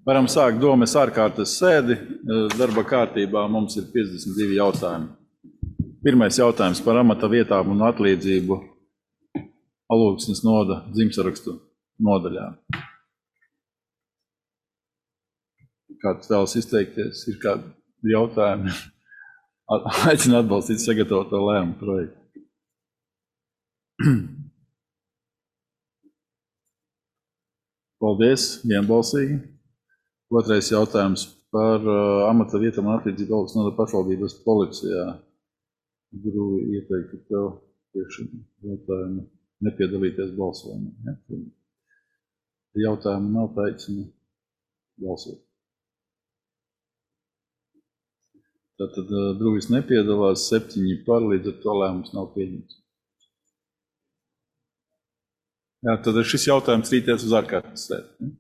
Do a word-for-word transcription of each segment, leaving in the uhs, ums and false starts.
Varam sākt domes ārkārtas sēdi. Darba kārtībā mums ir piecdesmit divi jautājumi. Pirmais jautājums par amata vietām un atlīdzību Alūksnes noda dzimtsarakstu nodaļā. Kāds vēlas izteikties? Ir kādi jautājumi? Aicinu atbalstīt sagatavoto lēmumu projektu. Paldies, vienbalsīgi. Otrais jautājums par uh, amata vietām un atlīdzību Alūksnes noda pašvaldības policijā. Gribu ieteikt tev priekš jautājumu nepiedalīties balsojumā. Ja? Jautājumu nav, tā aicinu balsot. Tātad uh, Druvis nepiedalās, septiņi par, līdz ar to lēmums nav pieņemts. Jā, tad šis jautājums rīties uz ārkārtas sēdi. Ja?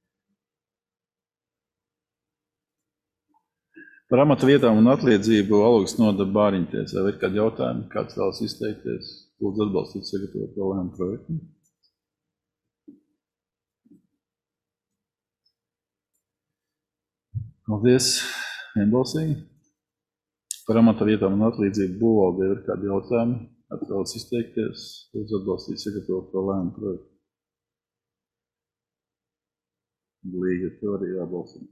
Par amata vietām un atlīdzību Alūksnes noda Bāriņtiesā. Vai ir kādi jautājumi? Kāds vēlas izteikties? Lūdzu atbalstīt sagatavoto lēmumu projektu. Paldies, vienbalsīgi. Par amata vietām un atlīdzību būvvaldē ir kādi jautājumi? Kāds vēlas izteikties? Lūdzu atbalstīt sagatavoto lēmumu projektu. Līga tev arī jābalsīt.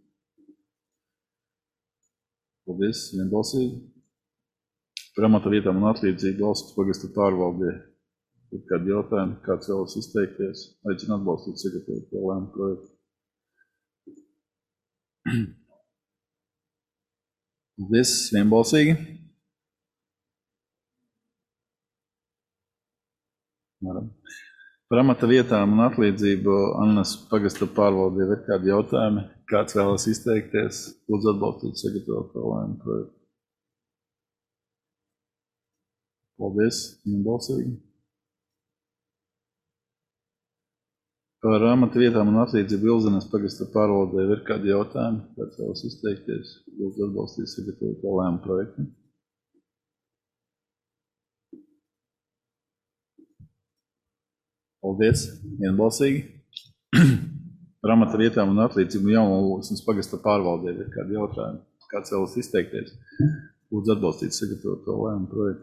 Paldies, vienbalsīgi. Par amata vietām un atlīdzību valsts pagasta pārvaldē ir kādi jautājumi, kāds vēlas izteikties. Aicinu atbalstīt sagatavoto lēmumu projektu. Paldies, vienbalsīgi. Varam. Par amata vietām un atlīdzību Annas pagasta pārvaldē ir kādi jautājumi, kāds vēlas izteikties. Lūdzu atbalstīt sagatavoto lēmumu projektu. Paldies, vienbalsīgi. Par amata vietām un atlīdzību Ilzenes pagasta pārvaldē ir kādi jautājumi, kāds vēlas izteikties. Lūdzu atbalstīt sagatavoto lēmumu projektu. Paldies, vienbalsīgi. Par amata vietām un atlīdzību Jaunalūksnes pagasta pārvaldē ir kādi jautājumi, kāds vēlas izteikties. Lūdzu atbalstīt sagatavoto lēmumu projektu.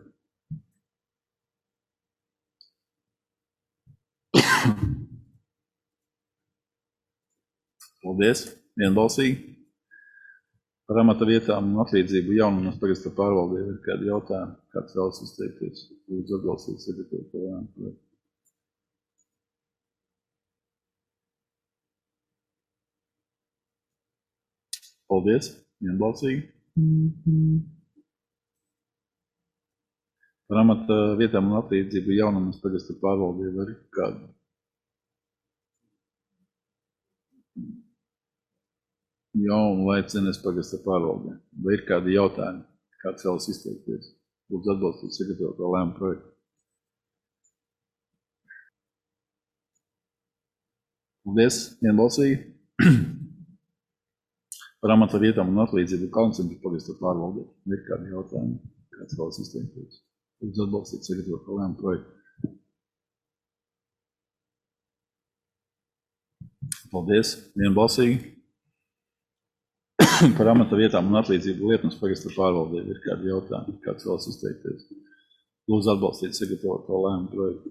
Paldies, vienbalsīgi. Par amata vietām un atlīdzību Jaunalūksnes pagasta pārvaldē ir kādi jautājumi, kāds vēlas izteikties. Lūdzu atbalstīt sagatavoto lēmumu projektu. Paldies, vienbalsīgi. Par amata vietām un atlīdzību Jaunalūksnes pagasta pārvaldē ir kādi Jaunlaicenes pagasta pārvaldē. Vai ir kādi jautājumi, kāds vēlas izteikties? Lūdzu atbalstīt sagatavoto lēmumu projektu. Paldies, vienbalsīgi. Par amata vietām un atlīdzību Kalncempļa pagasta pārvaldē ir kādi jautājumi, kāds vēlas izteikties. Lūdzu atbalstīt sagatavoto lēmumu projektu. Paldies, vienbalsīgi. Par amata vietām un atlīdzību Liepnas pagasta pārvaldē ir kādi jautājumi, kāds vēlas izteikties. Lūdzu atbalstīt sagatavoto lēmumu projektu.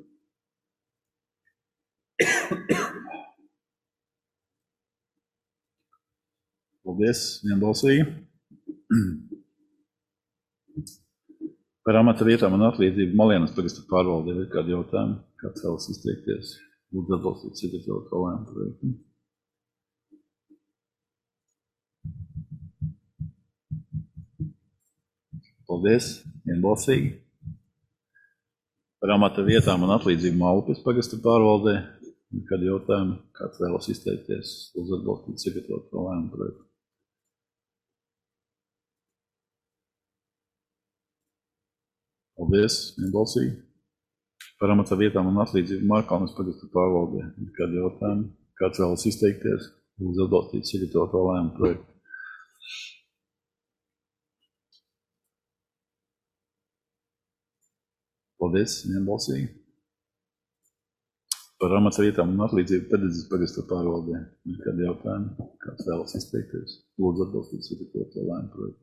Paldies, vienbalsīgi. Par amata vietām un atlīdzību Malienas pagasta pārvaldē ir kādi jautājumi, kāds vēlas izteikties. Lūdzu atbalstīt sagatavoto lēmumu projektu. Paldies, vienbalsīgi. Par amata vietām un atlīdzību Malupes pagasta pārvaldē ir kādi jautājumi, kāds vēlas izteikties. Lūdzu atbalstīt sagatavoto lēmumu projektu. Paldies, vienbalsīgi. Par amata vietām un atlīdzību Markalnes pagasta pārvaldē ir kādi jautājumi, kāds vēlas izteikties. Lūdzu atbalstīt sagatavoto lēmumu projektu. Paldies, vienbalsīgi. Par amata vietām un atlīdzību pedagogijas pagasta pārvaldē. Ir kādi jautājumi, kāds vēlas izteikties? Lūdzu atbalstīt sagatavoto lēmumu projektu.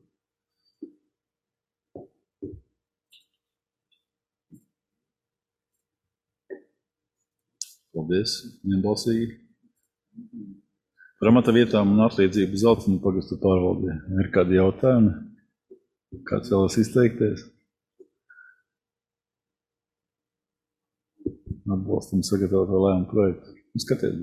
Paldies, vienbalsīgi. Par amata vietām un atlīdzību Zeltiņu pagasta pārvaldē. Ir kādi jautājumi? Kāds vēlas izteikties? Atbalstam sagatavoto lēmumu projektu. Skaties.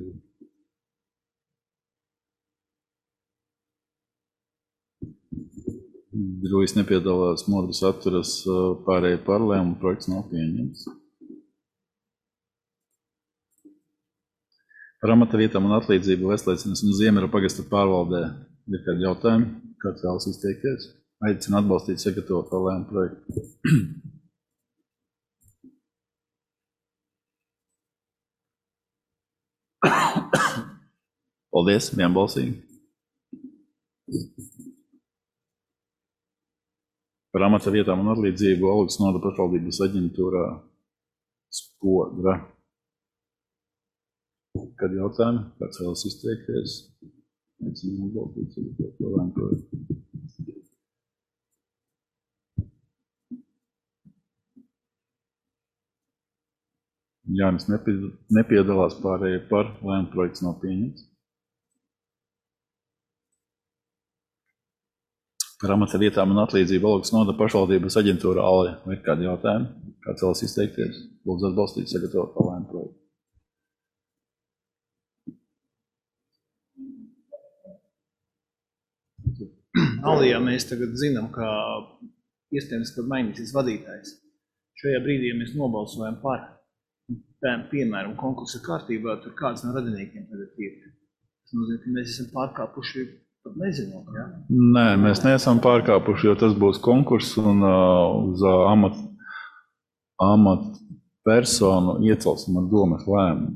Drujas nepiedalās, Modris atturas, pārējie par lēmumu projekts nav pieņemts. Par amata vietām un atlīdzību Vestlēcinas un Ziemera pagasta pārvaldē. Ir kādi jautājumi? Kāds vēlas izteikties? Aicinu atbalstīt sagatavoto lēmumu projektu. Paldies, vienbalsīgi. Par amata vietām un atlīdzību Olgas novada pašvaldības aģentūrā Spodra. Kad jautājumi, kāds vēlas izteikties? Aicinu atbalstīt sagatavoto lēmumu projektu. Jānis nepiedalās, pārējie par lēmumu projekts nav pieņemts. Par amata vietām un atlīdzību Olgas novada pašvaldības aģentūra ALE. Vai ir kādi jautājumi? Kāds vēlas izteikties? Lūdzu atbalstīt sagatavoto lēmumu projektu. Alijā mēs tagad zinām, ka iespējams, ka mainīsies vadītājs. Šajā brīdī, ja mēs nobalsojam par, piemēram, konkursa kārtībā, tur kāds no radiniekiem tagad ir. Tas nozīmē, ka mēs esam pārkāpuši, pat nezinot, jā? Nē, mēs neesam pārkāpuši, jo tas būs konkurss un uh, uz uh, amat, amat personu iecelsim ar domas lēmumu.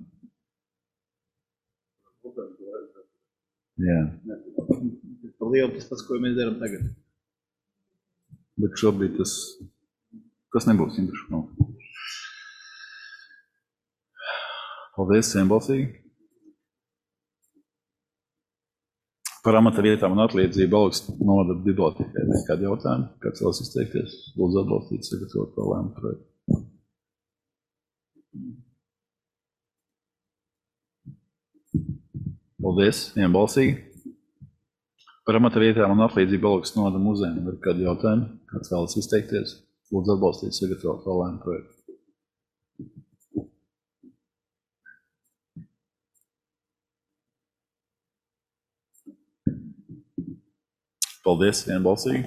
Jā. Pa lielu tas tas, ko mēs darām tagad. Bet šobrīd tas, tas nebūs interesanti. Paldies, vienbalsīgi. Par amata vietām un atlīdzību Olgas novada bibliotekai. Kādi jautājumi? Kāds vēlas izteikties? Lūdzu atbalstīt sagatavoto lēmumu projektu. Paldies, vienbalsīgi. Par amata vietām un atlīdzību Olgas novada muzejam. Ir kādi jautājumi? Kāds vēlas izteikties? Lūdzu atbalstīt sagatavoto lēmumu projektu. Paldies, vienbalsīgi.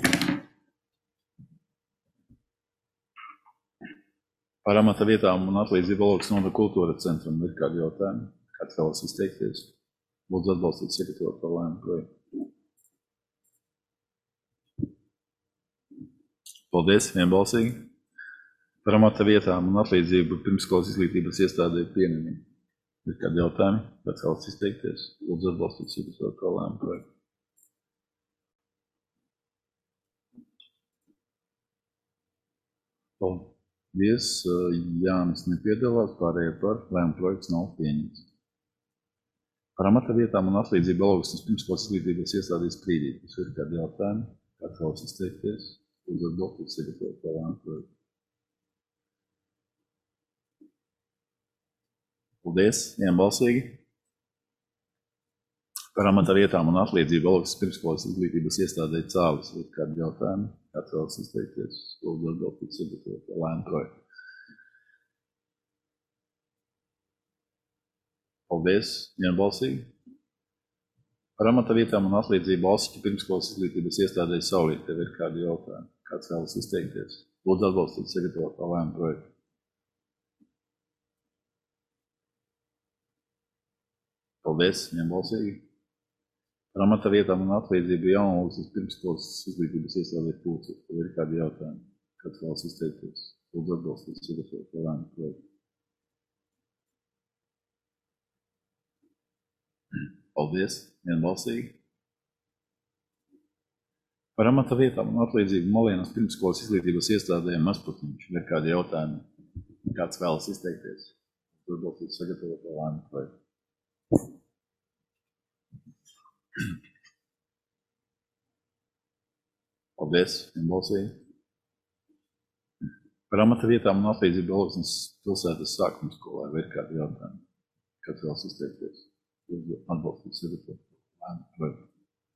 Par amata vietām un atlīdzību Olgas novada kultūra centram. Ir kādi jautājumi? Kāds vēlas izteikties? Lūdzu atbalstīt sagatavoto lēmumu projektu. Paldies, vienbalsīgi. Par amata vietām un atlīdzību pirmsskolas izglītības iestādē pieminimi. Ir kādi jautājumi? Kāds vēlas izteikties? Lūdzu atbalstīt sagatavoto lēmumu projektu. Paldies, Jānis nepiedalās, pārējie par lēmumu projekts nav pieņemts. Par amata vietām un atlīdzību Olgas pirmsskolas izglītības iestādīs Prīdītis. Ir kādi jautājumi? Kāds vēlas izteikties? Lūdzu atbalstīt sagatavoto lēmumu projektu. Paldies, vienbalsīgi. Par amata vietām un atlīdzību Olgas pirmsskolas izglītības iestādē Cālis. Ir kādi jautājumi? Kāds vēlas izteikties? Lūdzu atbalstīt sagatavoto lēmumu projektu. Paldies, vienbalsīgi. Par amata vietām un atlīdzību Alsiķa pirmsskolas izglītības iestādē Saulīt. Tev ir kādi jautājumi? Kāds vēlas izteikties? Lūdzu atbalstīt sagatavoto lēmumu projektu. Paldies, vienbalsīgi. Par amata vietām un atlīdzību Jaunlūgas pirmsskolas izglītības iestādē Pulci. Tev ir kādi jautājumi? Kāds vēlas izteikties? Lūdzu atbalstīt sagatavoto lēmumu projektu. Paldies, vienbalsīgi. Par amata vietām un atlīdzību Malienas pirmsskolas izglītības iestādē Mazputiņš. Ir kādi jautājumi? Kāds vēlas izteikties? atbalstīt sagatavoto lēmumu projektu. Paldies, vienbalsīgi. Par amata vietām un atlīdzību Alūksnes pilsētas sākuma skolā vai ir kādi jautājumi? Kāds vēlas izteikties? Atbalstīt sagatavoto lēmumu projektu.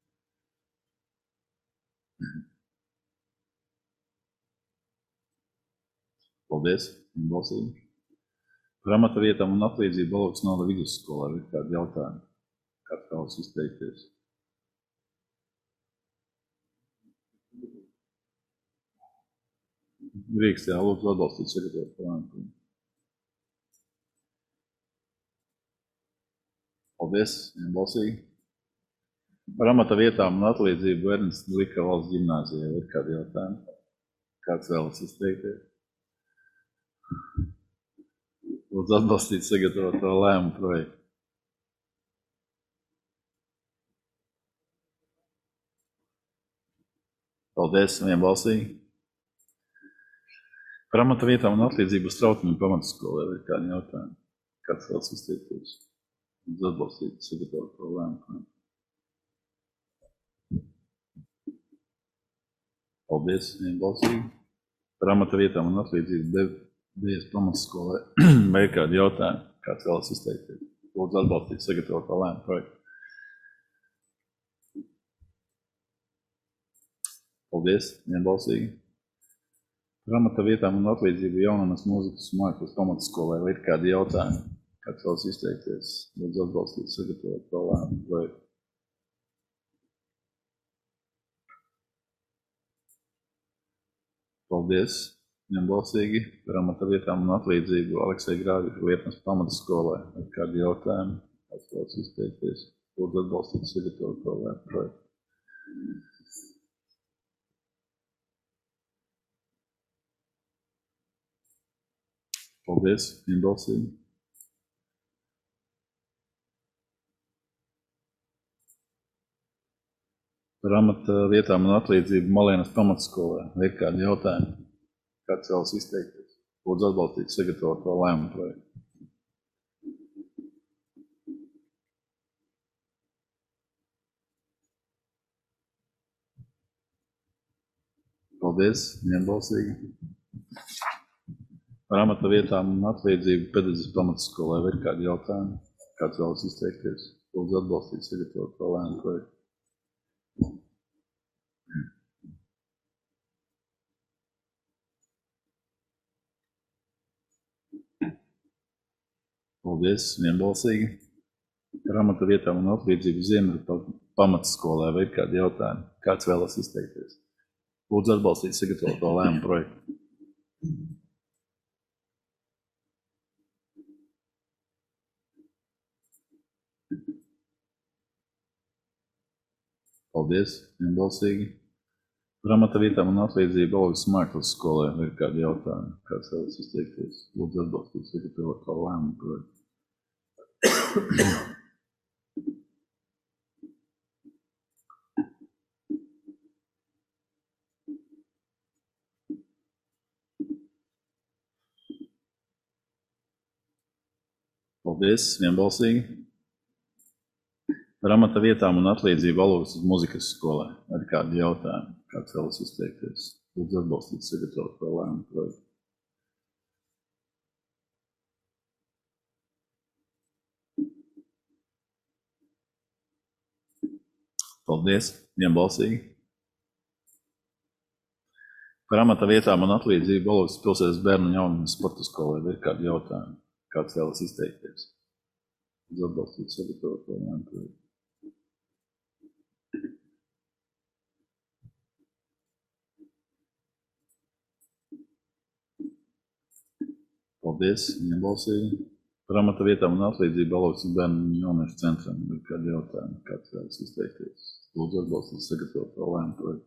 Paldies, vienbalsīgi. Par amata vietām un atlīdzību Alūksnes novada vidusskolā vai ir kādi jautājumi? Kāds vēlas izteikties? Drīkst, jā, lūdzu atbalstīt sagatavoto lēmumu. Paldies, vienbalsīgi. Par amata vietām un atlīdzību Ernsts Glika valsts ģimnāzijā ir kādi jautājumi? Kāds vēlas izteikties? Lūdzu atbalstīt sagatavoto lēmumu projektu. Paldies, vienbalsīgi. Par amata vietām un atlīdzību Strautmiņu pamatskolē ir kādi jautājumi? Kāds vēlas izteikties? Lūdzu atbalstīt sagatavoto lēmumu projektu. Paldies, vienbalsīgi. Par amata vietām un atlīdzību Dejas pamatskolē vai ir kādi jautājumi? Kāds vēlas izteikties? Lūdzu atbalstīt sagatavoto lēmumu projektu. Paldies, vienbalsīgi. Par amata vietām un atlīdzību Jaunanas mūzikas un mākslas pamatskolē vai ir kādi jautājumi? Kāds vēlas izteikties? Lūdzu atbalstīt sagatavoto lēmumu projektu. Paldies, vienbalsīgi. Par amata vietām un atlīdzību Aleksei Grāviņa Liepnes pamatskolē vai ir kādi jautājumi? Kāds vēlas izteikties? Lūdzu atbalstīt sagatavoto lēmumu projektu. Paldies, vienbalsīgi. Par amata vietām un atlīdzību Malienas pamatskolē vai ir kādi jautājumi? Kāds vēlas izteikties? Lūdzu atbalstīt sagatavoto lēmumu projektu. Paldies, vienbalsīgi. Par amata vietām un atlīdzību Pedagoģijas pamatskolē vai ir kādi jautājumi? Kāds vēlas izteikties? Lūdzu atbalstīt sagatavoto lēmumu projektu. Paldies, vienbalsīgi. Par amata vietām un atlīdzību Ziemeļu pamatskolē vai ir kādi jautājumi? Kāds vēlas izteikties? Lūdzu atbalstīt sagatavoto lēmumu projektu. Paldies, vienbalsīgi. Par amata vietām un atlīdzību Algas mākslas skolē vai ir kādi jautājumi? Kāds vēlas izteikties? Lūdzu atbalstīt sagatavoto lēmumu projektu. Paldies, vienbalsīgi. Par amata vietām un atlīdzību Alūksnes mūzikas skolē vai ir kādi jautājumi? Kāds vēlas izteikties? Lūdzu atbalstīt sagatavoto lēmumu projektu. Paldies, vienbalsīgi. Par amata vietām un atlīdzību Alūksnes pilsētas bērnu un jauniešu sporta skolē vai ir kādi jautājumi? Kāds vēlas izteikties? Lūdzu atbalstīt sagatavoto lēmumu projektu. Paldies, vienbalsīgi. Par amata vietām un atlīdzību Alūksnes bērnu un jauniešu centram ir kādi jautājumi? Kāds vēlas izteikties? Lūdzu atbalstīt sagatavoto lēmumu projektu.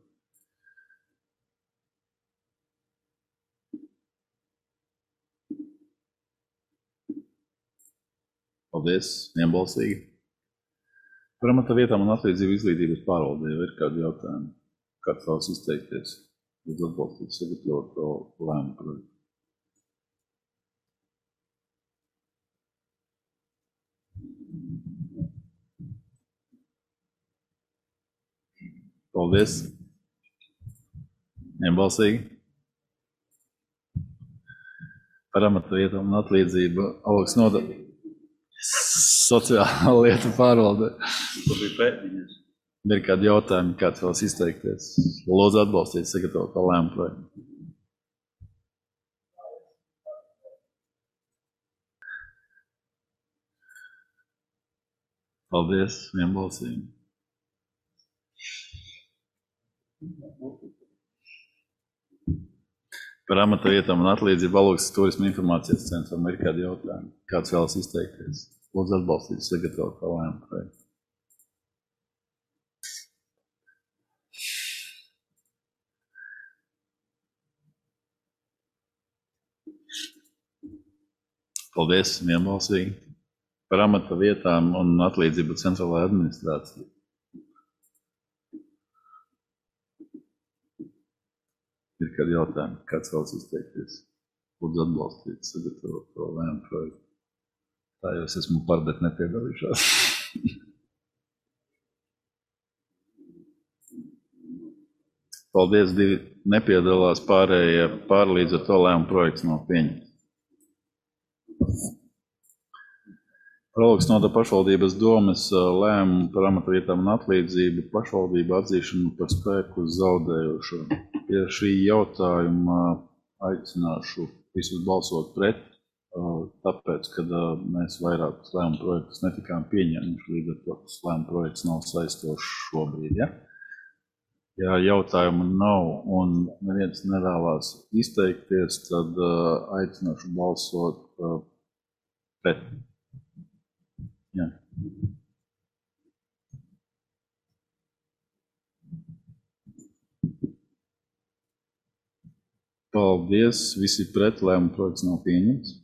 Paldies, vienbalsīgi. Par amata vietām un atlīdzību izglītības pārvaldē vai ir kādi jautājumi? Kāds vēlas izteikties? Lūdzu atbalstīt sagatavoto lēmumu projektu. Paldies. Vienbalsīgi. Par amata vietām un atlīdzību Aleks Noda sociālā lieta pārvalde. Ir kādi jautājumi, kāds vēlas izteikties? Lūdzu atbalstīt sagatavoto lēmumu projektu. Paldies, vienbalsīgi. Par amata vietām un atlīdzību Alūksnes turisma informācijas centram ir kādi jautājumi, kāds vēlas izteikties. Lūdzu atbalstīt sagatavoto lēmumu projektu. Paldies, vienbalsīgi. Par amata vietām un atlīdzību centrālajā administrācijā. Ir kādi jautājumi, kāds vēlas izteikties. Lūdzu atbalstīt sagatavoto lēmumu projektu. Tā jau es esmu par, bet nepiedalīšos. Paldies, divi nepiedalās, pārējie pār, līdz ar to lēmumu projekts nav pieņemts. Par Alūksnes Noda pašvaldības domes lēmumu par amata vietām un atlīdzību pašvaldību atzīšanu par spēku zaudējošo. Pie šī jautājuma aicināšu visus balsot pret, tāpēc, kad mēs vairākus lēmumu projektus netikām pieņēmuši, līdz ar to tas lēmumu projekts nav saistošs šobrīd. Ja? Ja jautājumu nav un neviens nevēlās izteikties, tad aicināšu balsot pret. Jā. Paldies, visi pret, lēmumu projekts nav pieņemts.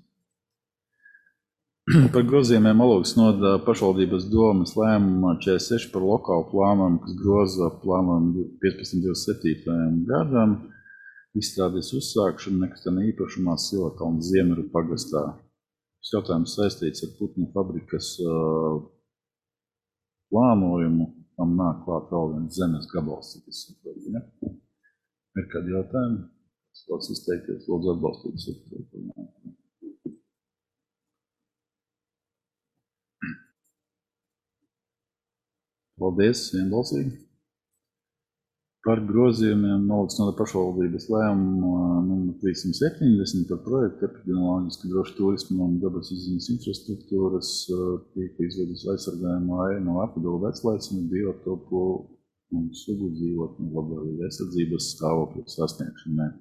Par grozījumiem Alūksnes Noda pašvaldības domes lēmumā četrdesmit seši par lokālu plānojumu, kas groza plānojumu piecpadsmit divdesmit septītajam gadam, izstrādes uzsākšanu nekustamā īpašumā Silakalna Ziemeļu pagastā. Šis jautājums saistīts ar putnu fabrikas uh, plānojumu, tam nāk klāt vēl viens zemes gabals. Ja? Ir kādi jautājumi? Es vēlos izteikties, lūdzu atbalstīt. Paldies, vienbalsīgi. Par grozījumiem Alūksnes Noda pašvaldības lēmumu numur trīssimt septiņdesmit par projektu epidemioloģiski drošu turismu un dabas izziņas infrastruktūras tīkla izvedes aizsargājumu ainu apvidogu veclaicinu, biotopu un sugu dzīvotņu labvēlīgu aizsardzības stāvokļu sasniegšanai.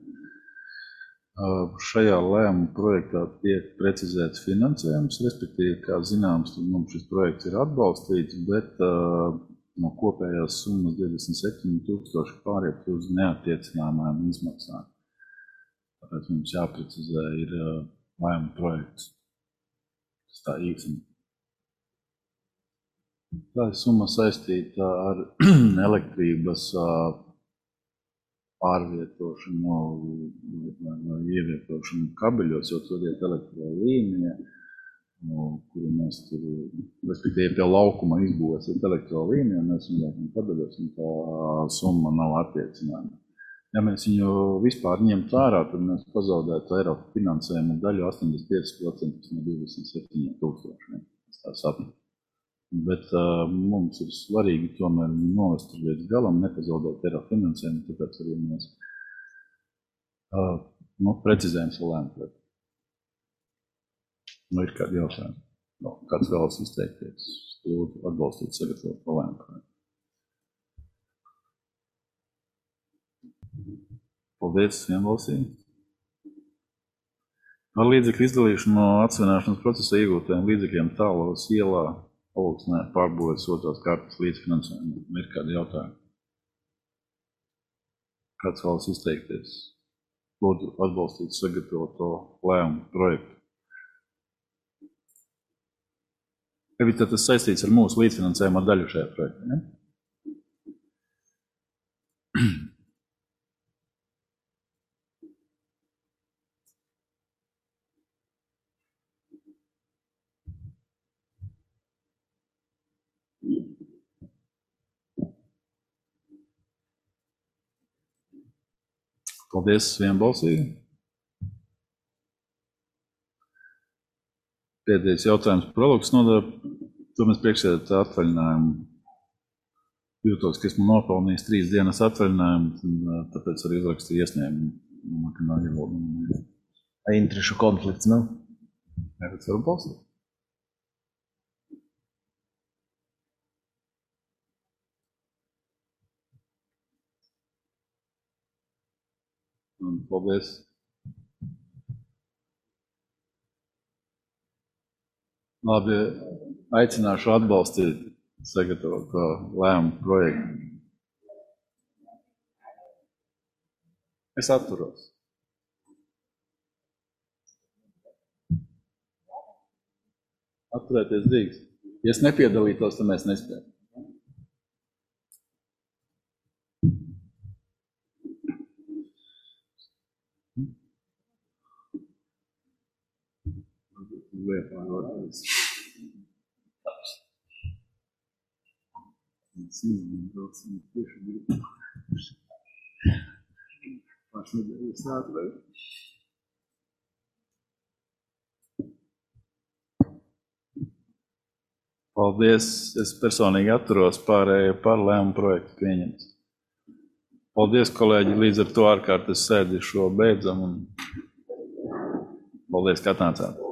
Šajā lēmuma projektā tiek precizēts finansējums, respektīvi, kā zināms, tad mums šis projekts ir atbalstīts, bet uh, no kopējās summas divdesmit septiņi tūkstoši pāriet uz neattiecināmām izmaksām. Tāpēc mums jāprecizē ir uh, lēmuma projekts. Tas tā īsumā. Tā ir summa saistīta ar elektrības uh, pārvietošanu, no, no ievietošanu kabeļos, jo tur iet elektrolīnija, no, kuru mēs tur, respektīvi pie laukuma izbūvēsiet elektrolīniju, un mēs viņu kabeļos, un tā summa nav attiecināma. Ja mēs viņu vispār ņemtu ārā, tad mēs pazaudētu Eiropas finansējumu daļu astoņdesmit pieci procenti no divdesmit septiņi tūkstoši. Tā sapņu. Bet uh, mums ir svarīgi tomēr novest līdz galam, nepazaudēt Eiropas finansējumu, tāpēc arī mēs uh, nu, precizējam savu lēmumu. Nu, ir kādi jautājumi? No, kāds vēlas izteikties, lūdzu atbalstīt sagatavotu lēmumu. Paldies, vienbalsīgi. Par līdzekļu izdalīšanu no atsvināšanas procesa iegūtajiem līdzekļiem Tālavas ielā Alūksnē pārbūvēs otrās kārtas līdzfinansējumu. Ir kādi jautājumi? Kāds vēlas izteikties? Lūdzu atbalstīt sagatavoto lēmumu projektu. Tad tas saistīts ar mūsu līdzfinansējumu daļu šajā projektā, ne? Paldies, vienbalsīgi. Pēdējais jautājums par Olūkas nodaļu. To mēs priekšsēdētāju atvaļinājumu. Jūtos, ka esmu nopelnījis trīs dienas atvaļinājumu, tāpēc arī uzrakstīju iesniegumu. Interešu konflikts nav? Nē, bet varu balsot. Un paldies. Labi, aicināšu atbalstīt sagatavoto lēmumu projektu. Es atturos. Atturēties drīkst. Ja es nepiedalītos, tad mēs nespējam. Liepājoties. Paldies. Es personīgi atturos, pārējo par lēmumu projektu pieņemt. Paldies, kolēģi. Līdz ar to ārkārtas sēdi šo beidzam. Un paldies, ka atnācāt.